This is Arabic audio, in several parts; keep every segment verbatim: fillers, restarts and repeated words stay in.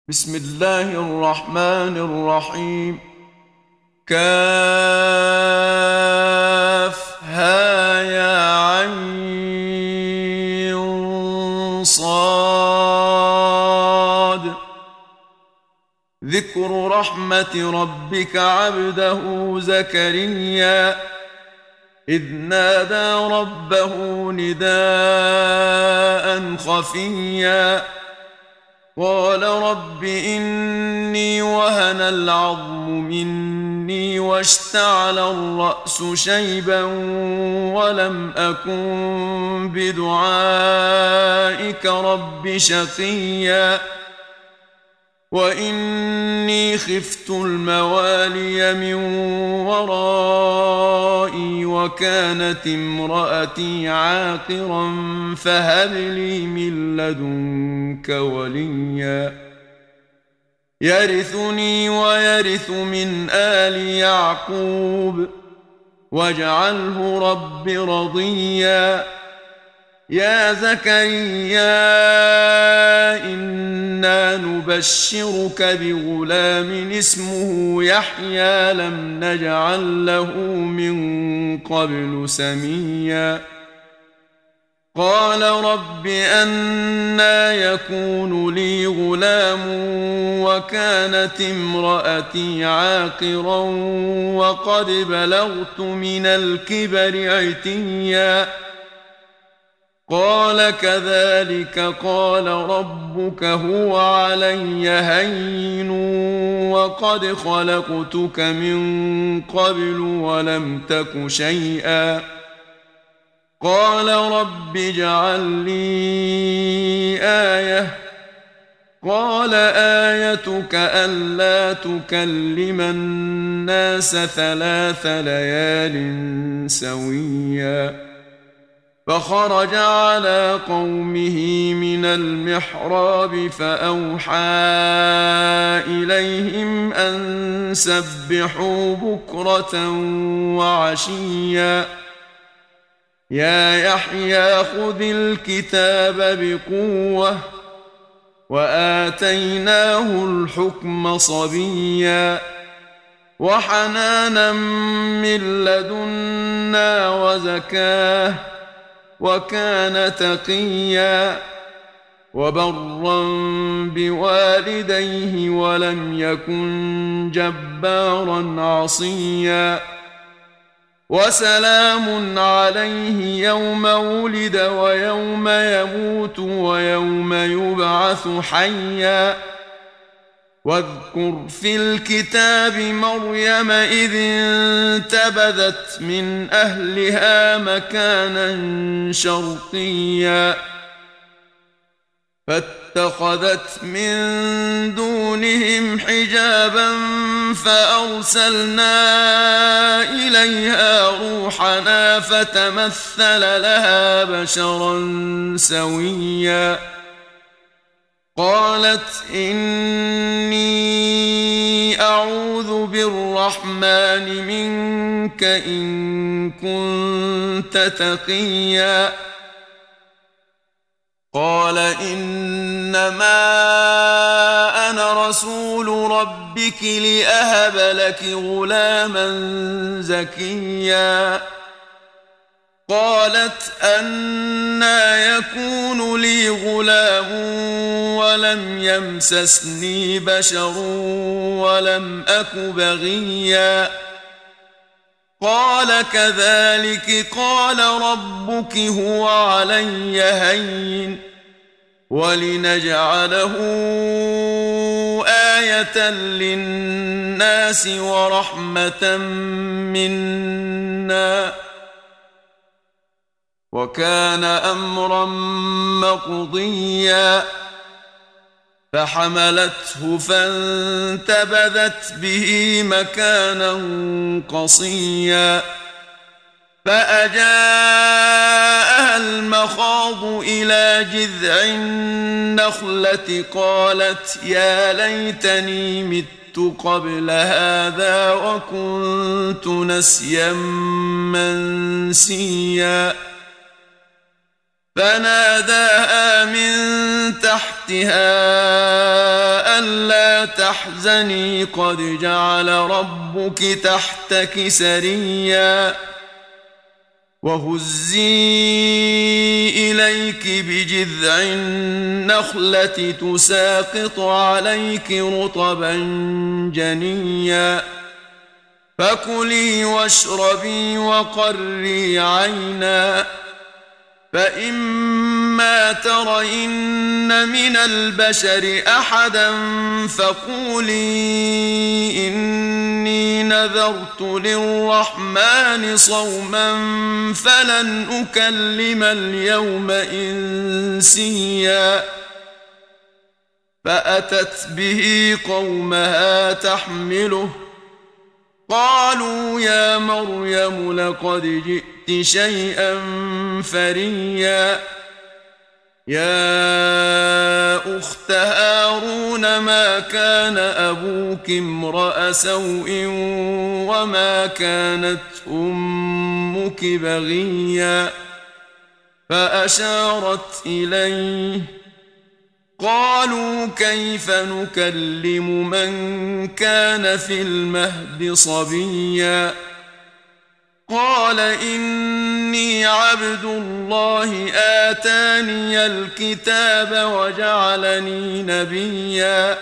بسم الله الرحمن الرحيم. كافها يا عين صاد. ذكر رحمة ربك عبده زكريا إذ نادى ربه نداء خفيا قال رب إني وهن العظم مني واشتعل الرأس شيبا ولم أكن بدعائك رب شقيا وإني خفت الموالي من ورائي وكانت امرأتي عاقرا فهب لي من لدنك وليا يرثني ويرث من آل يعقوب واجعله رب رضيا. يا زكريا إنا نبشرك بغلام اسمه يحيى لم نجعل له من قبل سميا. قال رب أنى يكون لي غلام وكانت امرأتي عاقرا وقد بلغت من الكبر عتيا. قال كذلك قال ربك هو علي هين وقد خلقتك من قبل ولم تك شيئا. قال رب اجعل لي آية. قال آيتك ألا تكلم الناس ثلاث ليال سويا. فخرج على قومه من المحراب فأوحى إليهم أن سبحوا بكرة وعشيا. يا يحيى خذ الكتاب بقوة وآتيناه الحكم صبيا وحنانا من لدنا وزكاه وكان تقيا وبرا بوالديه ولم يكن جبارا عصيا. وسلام عليه يوم ولد ويوم يموت ويوم يبعث حيا. واذكر في الكتاب مريم إذ انتبذت من أهلها مكانا شرقيا فاتخذت من دونهم حجابا فأرسلنا إليها روحنا فتمثل لها بشرا سويا. قالت إني أعوذ بالرحمن منك إن كنت تقيا. قال إنما أنا رسول ربك لأهب لك غلاما زكيا. قالت أنى يكون لي غلام ولم يمسسني بشر ولم أك بغيا. قال كذلك قال ربك هو علي هين ولنجعله آية للناس ورحمة منا وكان أمرا مقضيا. فحملته فانتبذت به مكانا قصيا فأجاءها المخاض إلى جذع النخلة قالت يا ليتني مت قبل هذا وكنت نسيا منسيا. فناداها من تحتها ألا تحزني قد جعل ربك تحتك سريا وهزي إليك بجذع النخلة تساقط عليك رطبا جنيا فكلي واشربي وقري عينا فإما ترين من البشر أحدا فقولي إني نذرت للرحمن صوما فلن أكلم اليوم إنسيا فأتت به قومها تحمله قالوا يا مريم لقد جئت شيئا فريا يا أخت هارون ما كان أبوك امرأ سوء وما كانت أمك بغيا فأشارت إليه قالوا كيف نكلم من كان في المهد صبيا قال إني عبد الله آتاني الكتاب وجعلني نبيا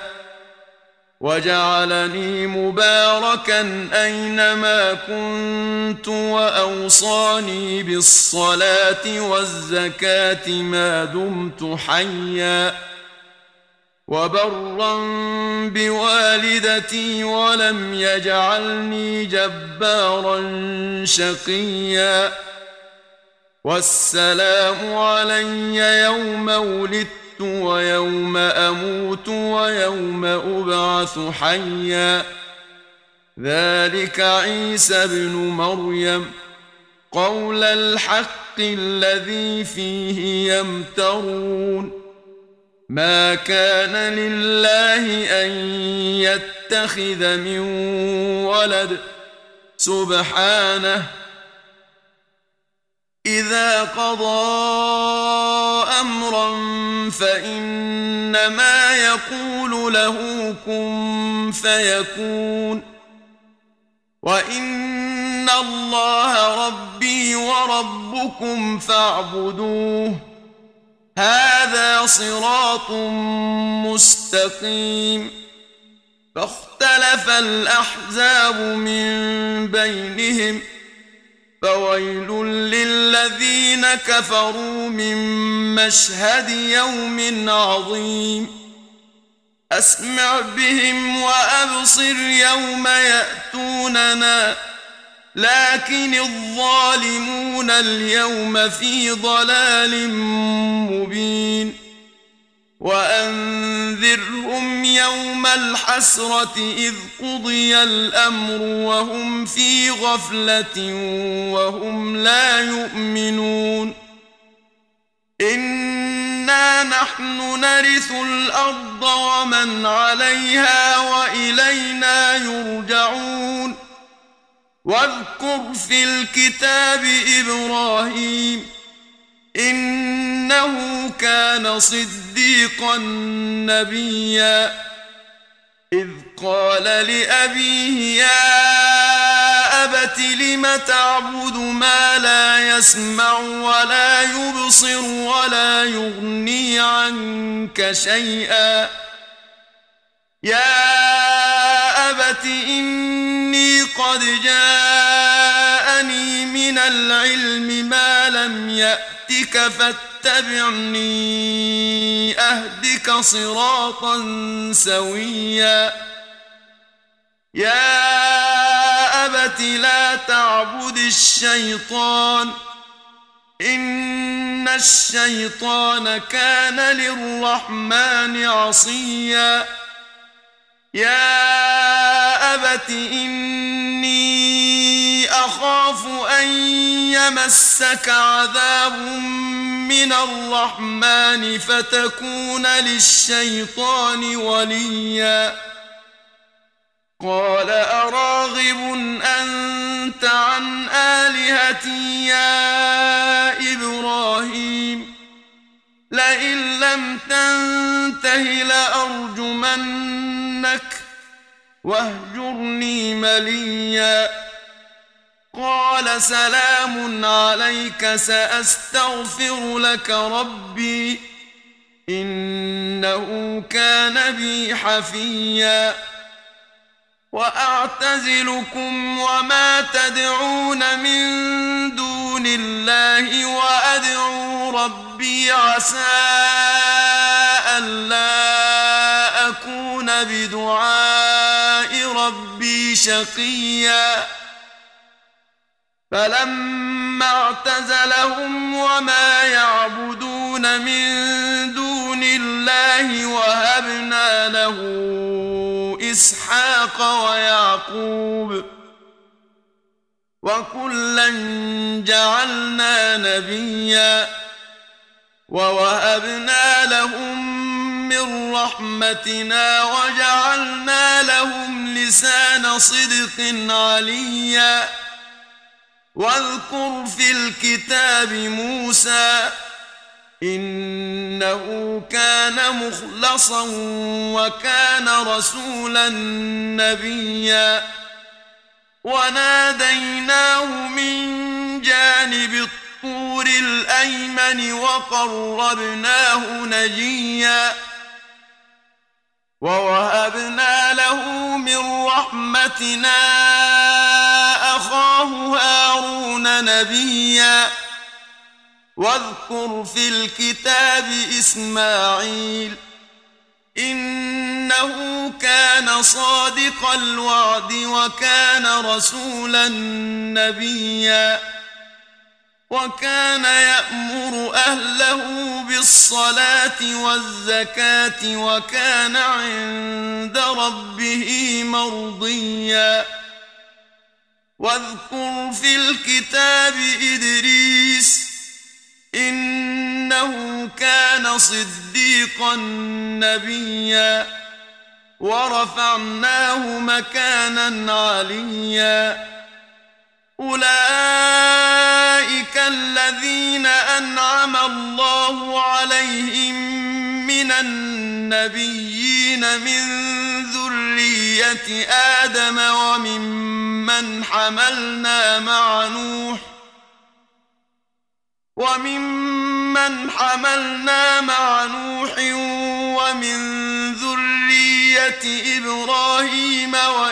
وجعلني مباركا أينما كنت وأوصاني بالصلاة والزكاة ما دمت حيا وبرا بوالدتي ولم يجعلني جبارا شقيا والسلام علي يوم ولدت ويوم أموت ويوم أبعث حيا ذلك عيسى ابن مريم قول الحق الذي فيه يمترون ما كان لله أن يتخذ من ولد سبحانه إذا قضى أمرا فإنما يقول له كن فيكون وإن الله ربي وربكم فاعبدوه هذا صراط مستقيم فاختلف الأحزاب من بينهم فويل للذين كفروا من مشهد يوم عظيم أسمع بهم وأبصر يوم يأتوننا لكن الظالمون اليوم في ضلال مبين وأنذرهم يوم الحسرة إذ قضي الأمر وهم في غفلة وهم لا يؤمنون إنا نحن نرث الأرض ومن عليها وإلينا يرجعون واذكر في الكتاب إبراهيم إنه كان صديقا نبيا إذ قال لأبيه يا أبت لم تعبد ما لا يسمع ولا يبصر ولا يغني عنك شيئا يا أبت إني قد جاءني من العلم ما لم يأتك فاتبعني أهدك صراطا سويا يا أبت لا تعبد الشيطان إن الشيطان كان للرحمن عصيا يا أبت إني أخاف أن يمسك عذاب من الرحمن فتكون للشيطان وليا قال أراغب أنت عن آلهتي يا إبراهيم لئن لئن لم تنته لأرجمنك واهجرني مليا قال سلام عليك سأستغفر لك ربي إنه كان بي حفيا وأعتزلكم وما تدعون من دون الله وأدعو ربي عسى ألا أكون بدعاء ربي شقيا فلما اعتزلهم وما يعبدون من دون الله وهبنا له إسحاق ويعقوب وكلا جعلنا نبيا ووهبنا لهم من رحمتنا وجعلنا لهم لسان صدق عليا واذكر في الكتاب موسى إنه كان مخلصا وكان رسولا نبيا وناديناه من جانب الطور الأيمن وقربناه نجيا ووهبنا له من رحمتنا أخاه هارون نبيا واذكر في الكتاب إسماعيل إنه كان صادق الوعد وكان رسولا نبيا وكان يأمر أهله بالصلاة والزكاة وكان عند ربه مرضيا واذكر في الكتاب إدريس إنه كان صديقا نبيا ورفعناه مكانا عليا أولئك الذين أنعم الله عليهم من النبيين من ذرية آدم وممن حملنا مع نوح وممن حملنا مع نوح ومن ذرية إبراهيم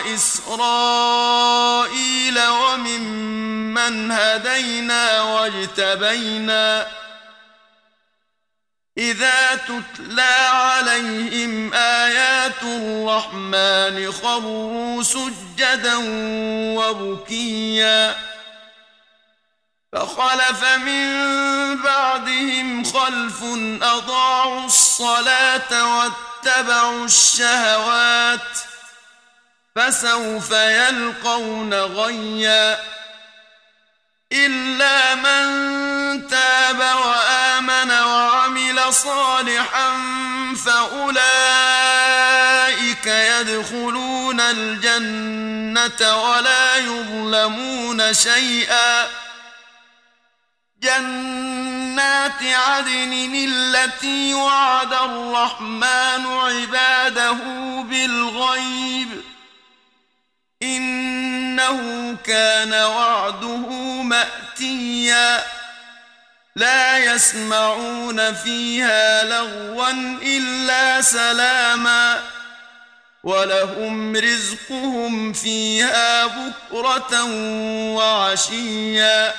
وإسرائيل وممن هدينا واجتبينا إذا تتلى عليهم آيات الرحمن خروا سجدا وبكيا فخلف من بعدهم خلف أضاعوا الصلاة واتبعوا الشهوات فسوف يلقون غيا إلا من تاب وآمن وعمل صالحا فأولئك يدخلون الجنة ولا يظلمون شيئا جنات عدن التي وعد الرحمن عباده بالغيب إنه كان وعده مأتيا لا يسمعون فيها لغوا إلا سلاما ولهم رزقهم فيها بكرة وعشيا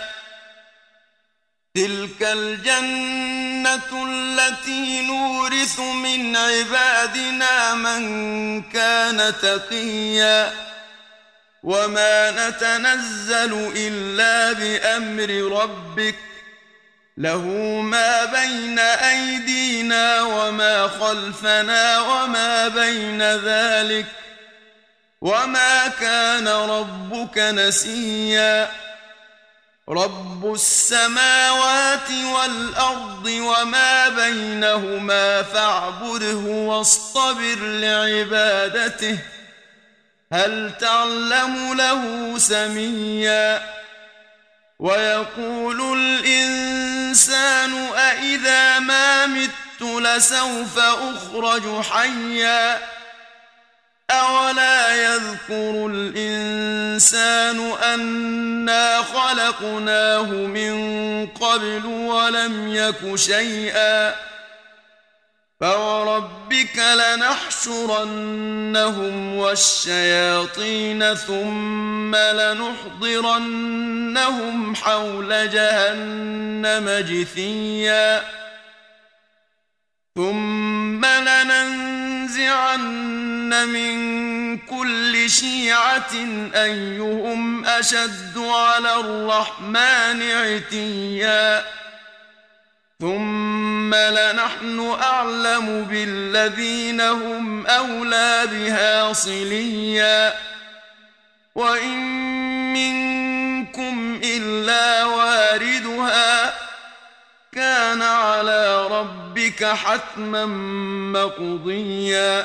تلك الجنة التي نورث من عبادنا من كان تقيا وما نتنزل إلا بأمر ربك له ما بين أيدينا وما خلفنا وما بين ذلك وما كان ربك نسيا رب السماوات والأرض وما بينهما فاعبده واصطبر لعبادته هل تعلم له سميا ويقول الإنسان أإذا ما مت لسوف أخرج حيا أولا يذكر الإنسان أنا خلقناه من قبل ولم يك شيئا فوربك لنحشرنهم والشياطين ثم لنحضرنهم حول جهنم جثيا ثم لننزعن من كل شيعة أيهم أشد على الرحمن عتيا ثم لنحن أعلم بالذين هم أولى بها صليا وإن منكم إلا واردها كان على ربك حتما مقضيا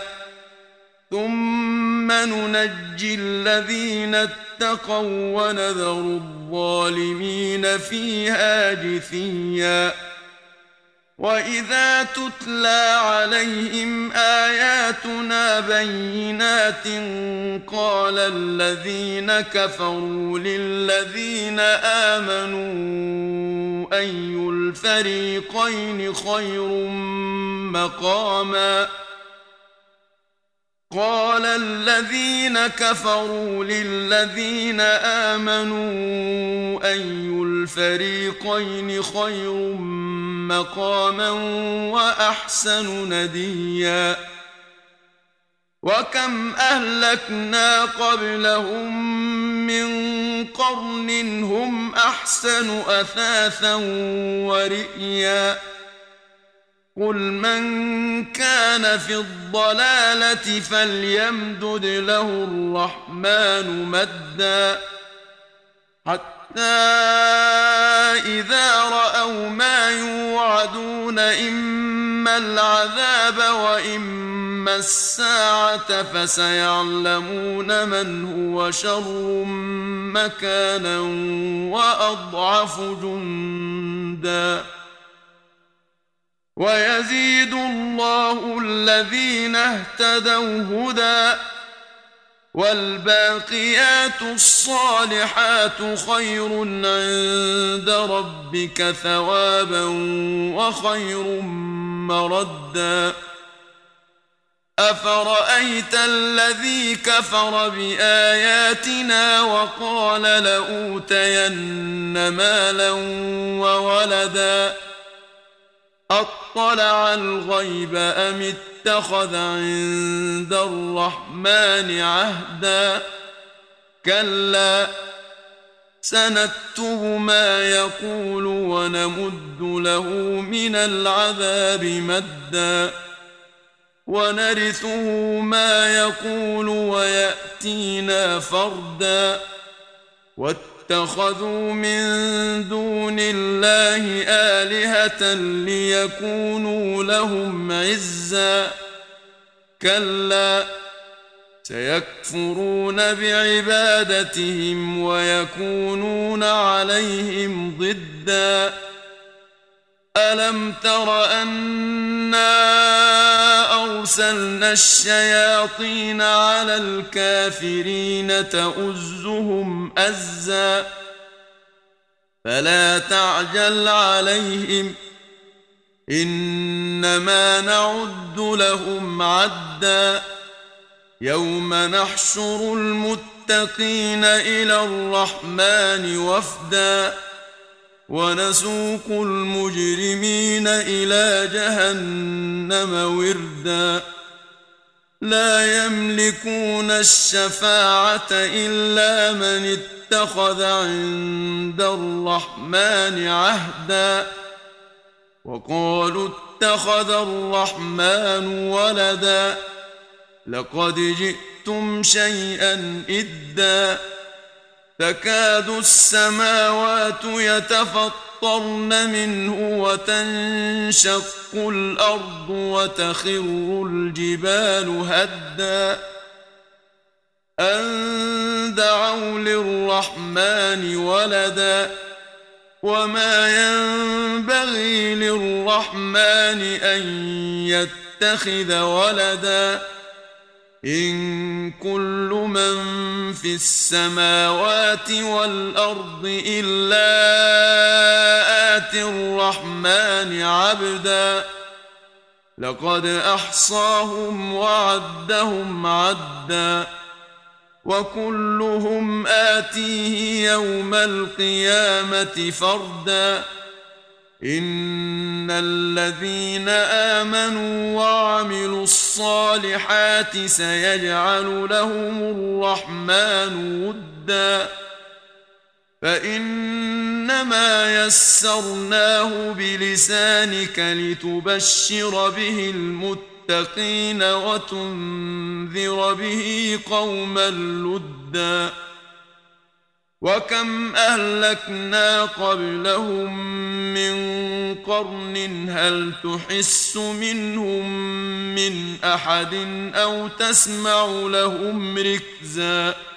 ثم ننجي الذين اتقوا ونذر الظالمين فيها جثيا وإذا تتلى عليهم آياتنا بينات قال الذين كفروا للذين آمنوا أي الفريقين خير مقاما قال الذين كفروا للذين آمنوا أي الفريقين خير مقاما وأحسن نديا وكم أهلكنا قبلهم من قرن هم أحسن أثاثا ورئيا قل من كان في الضلالة فليمدد له الرحمن مدا حتى إذا رأوا ما يوعدون إما العذاب وإما الساعة فسيعلمون من هو شر مكانا وأضعف جندا ويزيد الله الذين اهتدوا هدى والباقيات الصالحات خير عند ربك ثوابا وخير مردا أفرأيت الذي كفر بآياتنا وقال لأوتين مالا وولدا أطلع الغيب أم اتخذ عند الرحمن عهدا كلا سنكتب ما يقول ونمد له من العذاب مدا ونرثه ما يقول ويأتينا فردا واتخذوا من دون الله آلهة ليكونوا لهم عزا كلا سيكفرون بعبادتهم ويكونون عليهم ضدا ألم تر أنا أرسلنا الشياطين على الكافرين تؤزهم أزا فلا تعجل عليهم إنما نعد لهم عدا يوم نحشر المتقين إلى الرحمن وفدا ونسوق المجرمين إلى جهنم وردا لا يملكون الشفاعة إلا من اتخذ عند الرحمن عهدا وقالوا اتخذ الرحمن ولدا لقد جئتم شيئا إدا تكاد السماوات يتفطرن منه وتنشق الأرض وتخر الجبال هدا أن دعوا للرحمن ولدا وما ينبغي للرحمن أن يتخذ ولدا إن كل من في السماوات والأرض إلا آتي الرحمن عبدا لقد أحصاهم وعدهم عدا وكلهم آتيه يوم القيامة فردا إن الذين آمنوا وعملوا الصالحات سيجعل لهم الرحمن ودا فإنما يسرناه بلسانك لتبشر به المتقين وتنذر به قوما لدا وكم أهلكنا قبلهم من قرن هل تحس منهم من أحد أو تسمع لهم ركزا